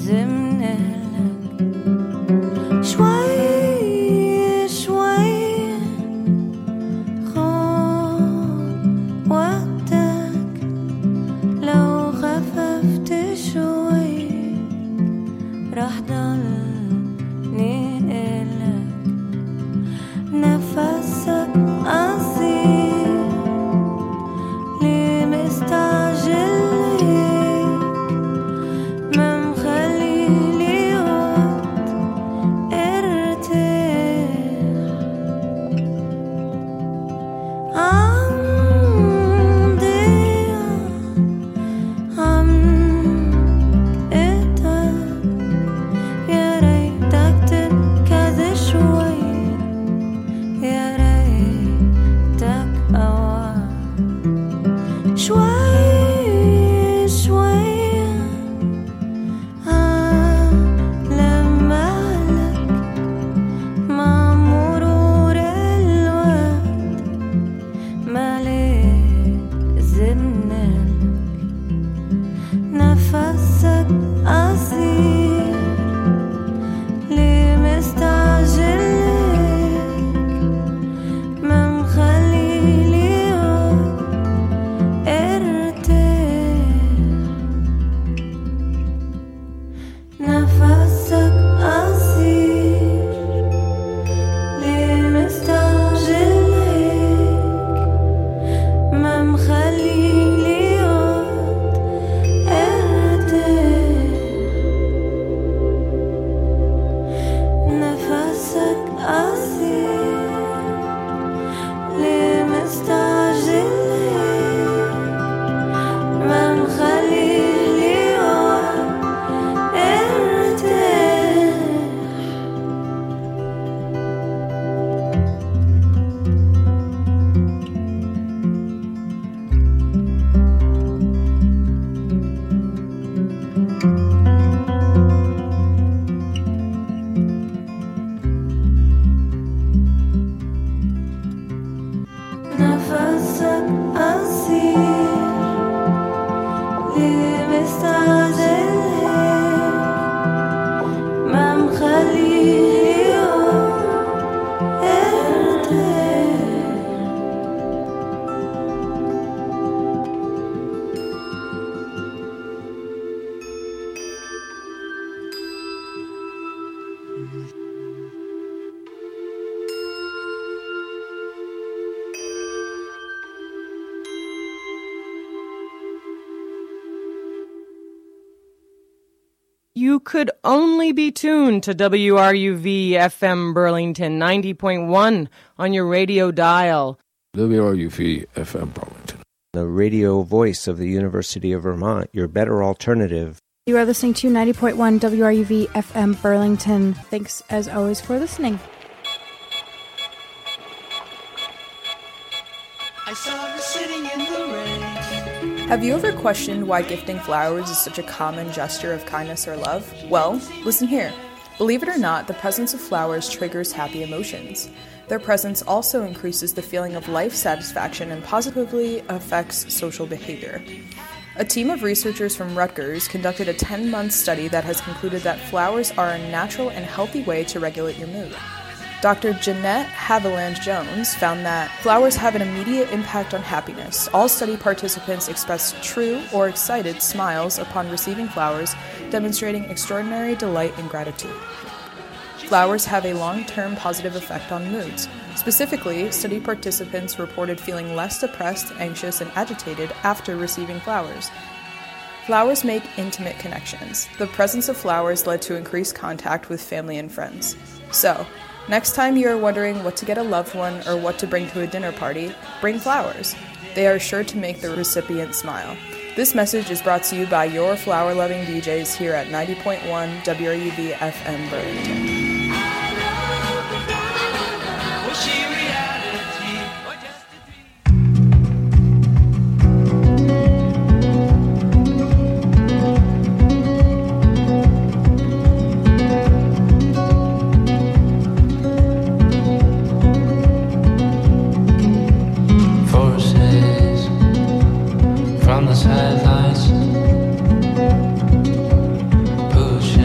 You could only be tuned to WRUV FM Burlington 90.1 on your radio dial. WRUV FM Burlington. The radio voice of the University of Vermont, your better alternative. You are listening to 90.1 WRUV FM Burlington. Thanks as always for listening. I saw her sitting in the rain. Have you ever questioned why gifting flowers is such a common gesture of kindness or love? Well, listen here. Believe it or not, the presence of flowers triggers happy emotions. Their presence also increases the feeling of life satisfaction and positively affects social behavior. A team of researchers from Rutgers conducted a 10-month study that has concluded that flowers are a natural and healthy way to regulate your mood. Dr. Jeanette Haviland-Jones found that flowers have an immediate impact on happiness. All study participants expressed true or excited smiles upon receiving flowers, demonstrating extraordinary delight and gratitude. Flowers have a long-term positive effect on moods. Specifically, study participants reported feeling less depressed, anxious, and agitated after receiving flowers. Flowers make intimate connections. The presence of flowers led to increased contact with family and friends. So, next time you are wondering what to get a loved one or what to bring to a dinner party, bring flowers. They are sure to make the recipient smile. This message is brought to you by your flower-loving DJs here at 90.1 WRUV FM Burlington. From the sidelines, pushing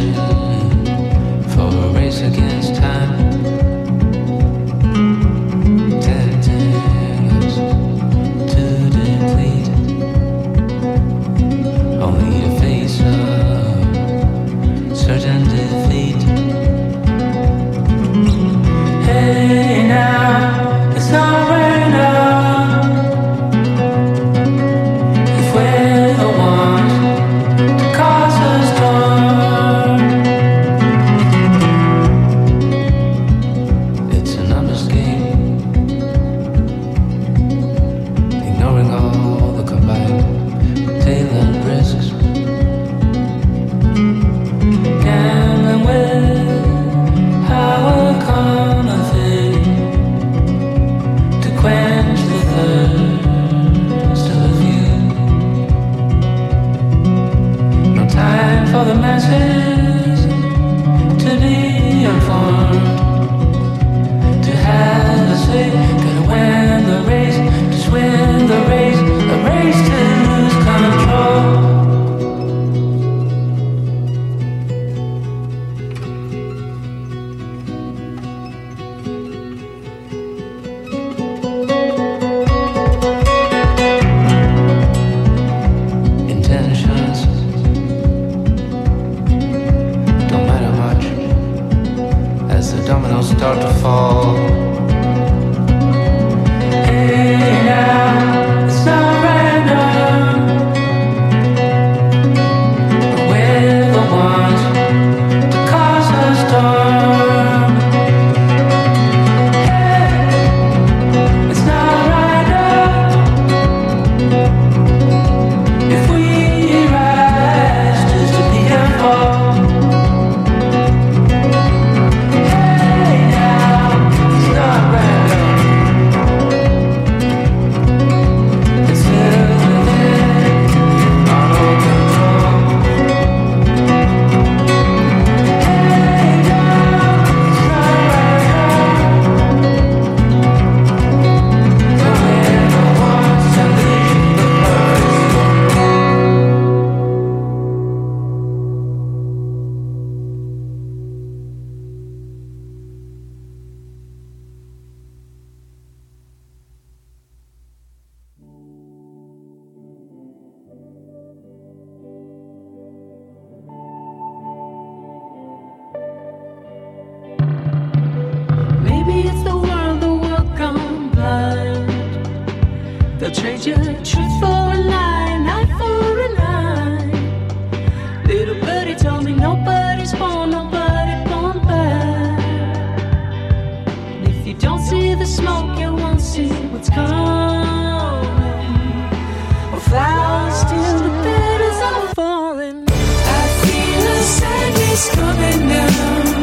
They'll trade you truth for a lie, an eye for an eye. Little birdie told me nobody's born bad. And if you don't see the smoke, you won't see what's coming. Well, flowers till the petals are falling. I feel a sadness coming down.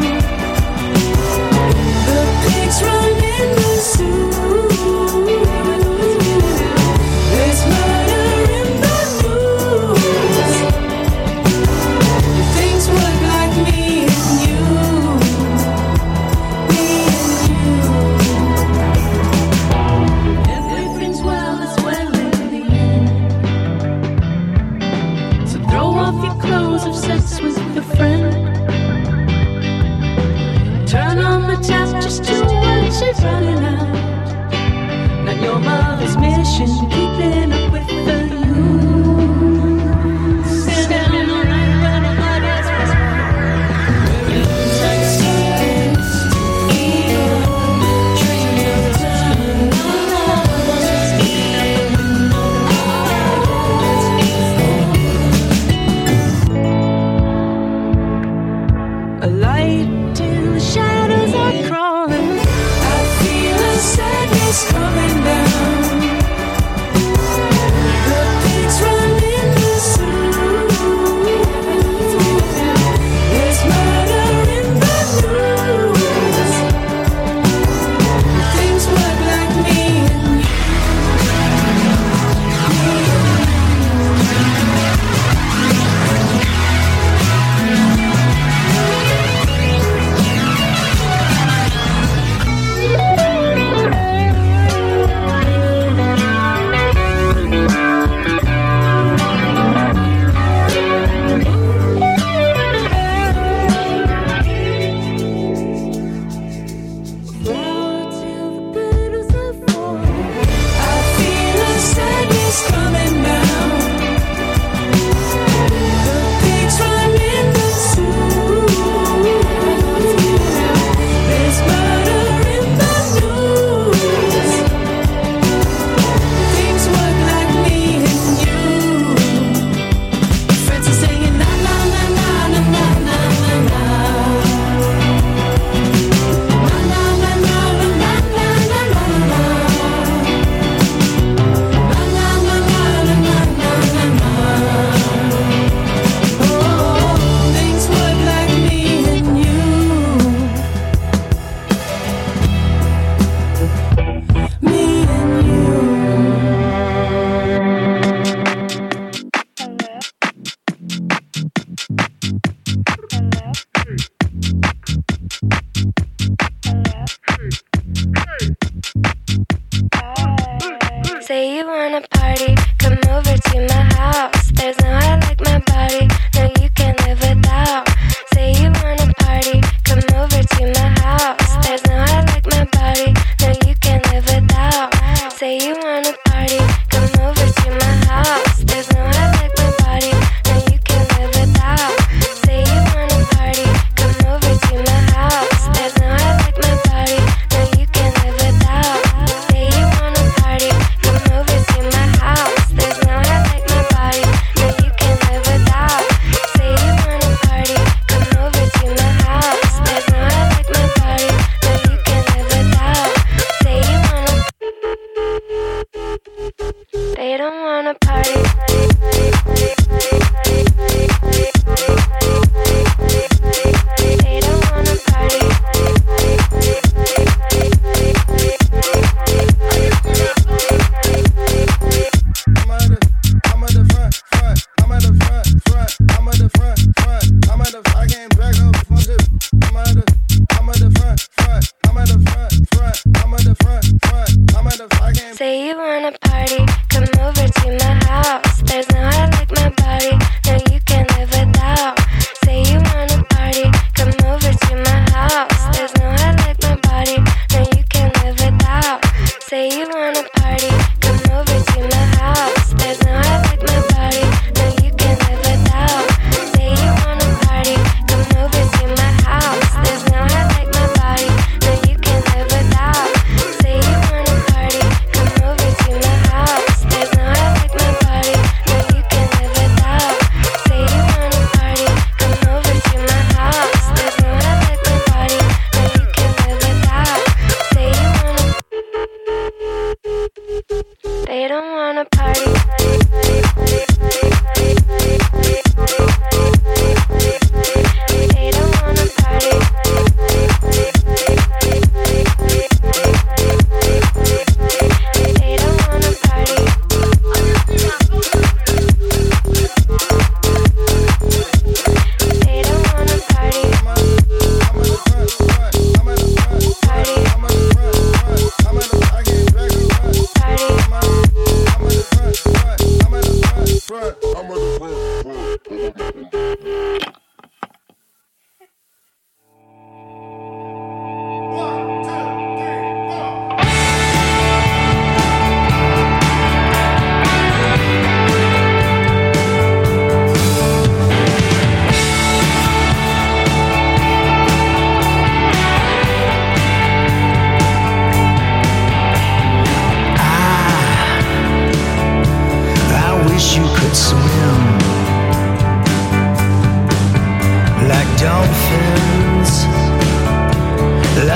The pigs run in the zoo. There's murder in the news. Things work like me and you. Me and you. Everything's well that's well in the end. So throw off your clothes, have sex with your friend. Turn on the tap just to watch it running out. Not your mother's mission, keeping up with the youth. Sit down all night, but nobody's responsible. Texas, evil, dreaming of time. A light till the shadows are crawling. I feel a sadness coming down.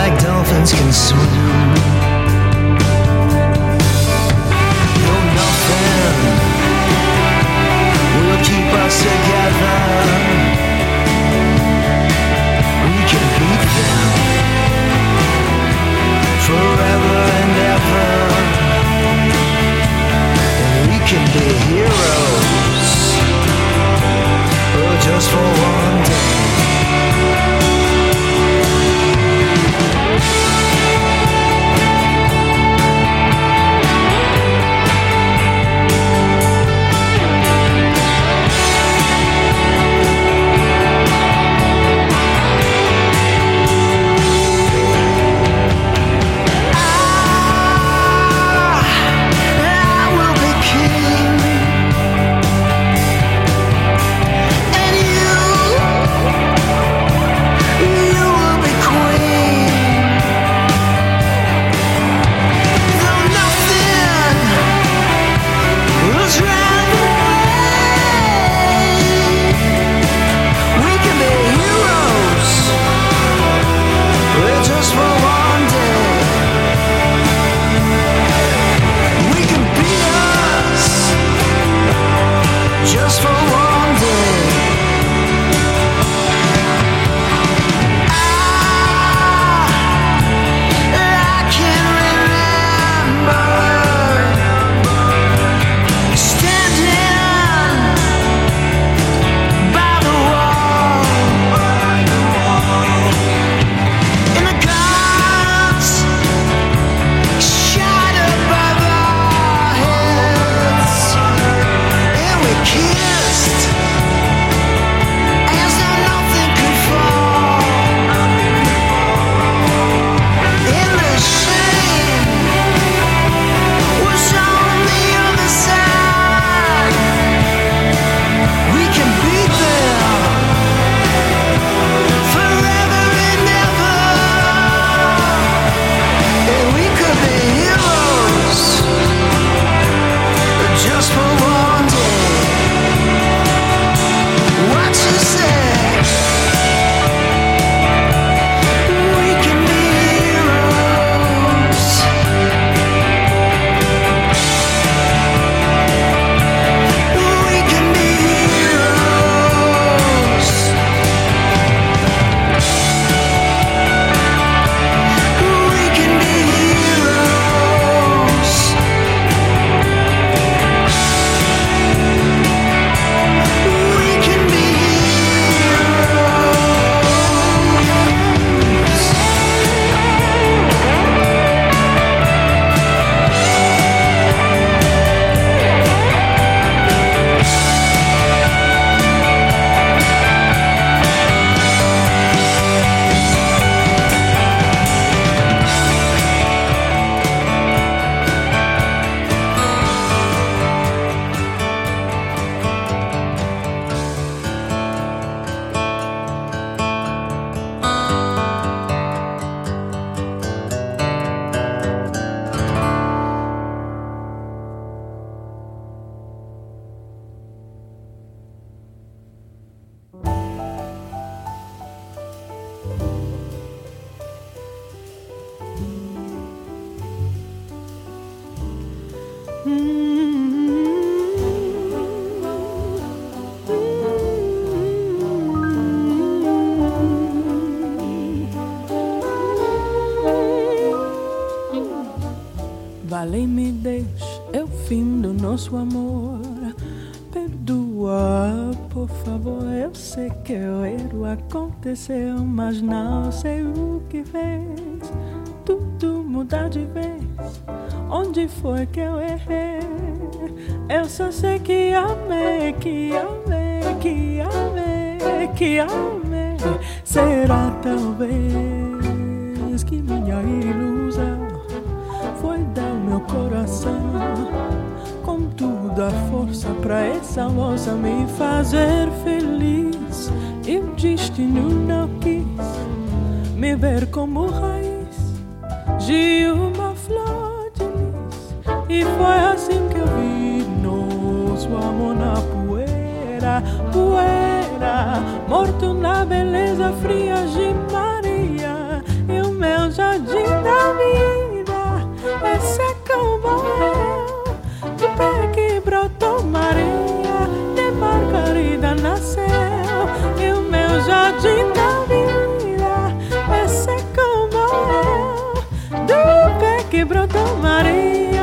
like dolphins can swim. Though nothing will keep us together, we can beat them forever and ever. And we can be heroes, oh, just for one day. Vale-me, Deus, é o fim do nosso amor. Perdoa, por favor, eu sei que o erro aconteceu, mas não sei o que fez. Tudo muda de vez. Onde foi que eu errei? Eu só sei que amei, que amei, que amei, que amei. Será talvez que minha ilusão foi dar o meu coração com toda a força pra essa moça me fazer feliz. E o destino não quis me ver como raiz de uma flor de lis. E foi assim que eu vi nosso amor na poeira, poeira, morto na beleza fria de Maria. E o meu já do jardim da vida. Esse é como é, do pé que brotou Maria.